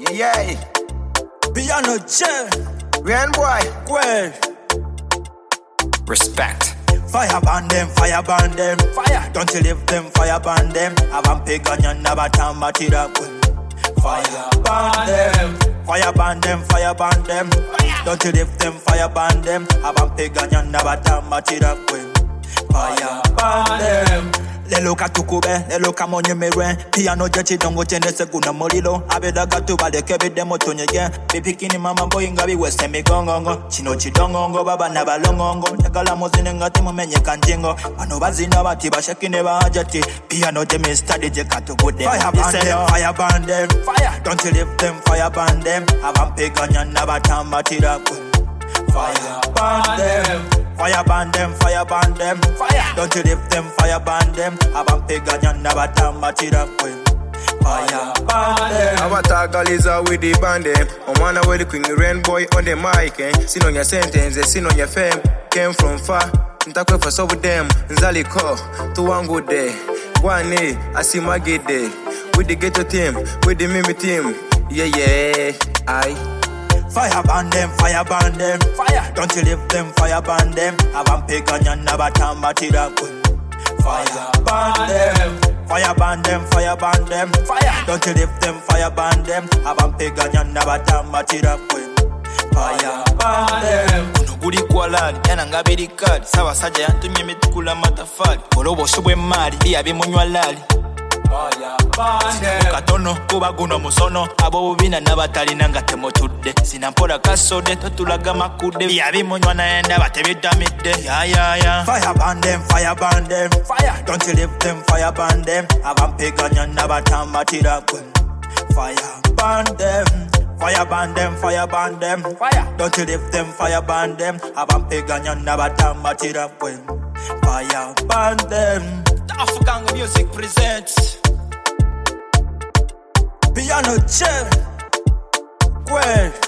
Yeah. Piano chair. Rain boy. Well. Respect. Fire ban them, fire ban them. Fire. Don't you leave them, fire ban them. Avan peganyan nabata matira. Fire ban them. Fire ban them, fire ban them. Don't you leave them, fire ban them. Avan peganyan nabata matira. Fire ban them. Leloka tukube, leloka monye mewe. Piano jechi dongo chende seguna molilo. Abeda gatu bade kebe demo tonye gen. Bipikini mama boy ngabi weste mi gongongo. Chino chidongongo baba nabalongongo. Tegala mozine ngati mumenye kanjingo. Bano bazina bati bashekine bahajati. Piano jemi study je katu bude. Fire band them, fire band them. Fire, don't you leave them, fire band them. Avampe ganyan nabatamba tirakwe. Fire band them. Fire band them, fire band them. Fire, don't you leave them, fire band them. Avan peganyan nabatamba tirakwe. Fire band them. Abatagaliza with the band them. Omana with the Queen Rain boy on the mic. Sin on your sentence, sin on your fame. Came from far, ntakwe for some of them. Nzaliko, tuwangu de. Wane, asimagide. With the ghetto team, with the mimi team. Yeah, aye. Fire ban them, fire ban them. Fire, don't you leave them, fire ban them. Avan peganyan nabatamba tirakwe. Fire ban them. Fire ban them, fire ban them. Fire, don't you leave them, fire ban them. Avan peganyan nabatamba tirakwe. Fire ban them. Guli kwalali, yana ngabiri kali. Sawa saja yantumye mitukula matafali. Olobo subwe mali, biya bimunywa lali. Fire ban them. Katono, kuba guno musono. Abo bubina nabatali nanga temotudde. Sinampola kasode, totulaga makude. Biya bimunywa naenda batebidamidde. Ya. Fire ban them, fire ban them. Fire, don't you leave them, fire ban them. Avan peganyan nabatamba tirakwe. Fire ban them. Fire ban them, fire ban them. Fire, don't you leave them, fire ban them. Avan peganyan nabatamba tirakwe. Fire ban them. The African Music presents Piano chair. Well.